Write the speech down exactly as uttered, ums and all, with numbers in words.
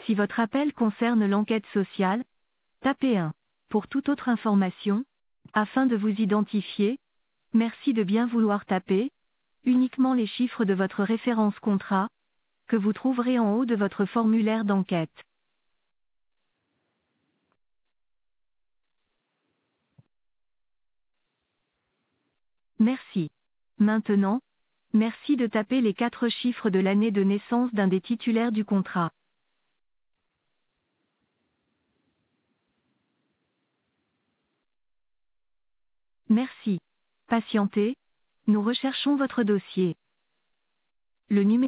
Si votre appel concerne l'enquête sociale, tapez un. Pour toute autre information, afin de vous identifier, merci de bien vouloir taper uniquement les chiffres de votre référence contrat, que vous trouverez en haut de votre formulaire d'enquête. Merci. Maintenant, merci de taper les quatre chiffres de l'année de naissance d'un des titulaires du contrat. Merci. Patientez, nous recherchons votre dossier. Le numéro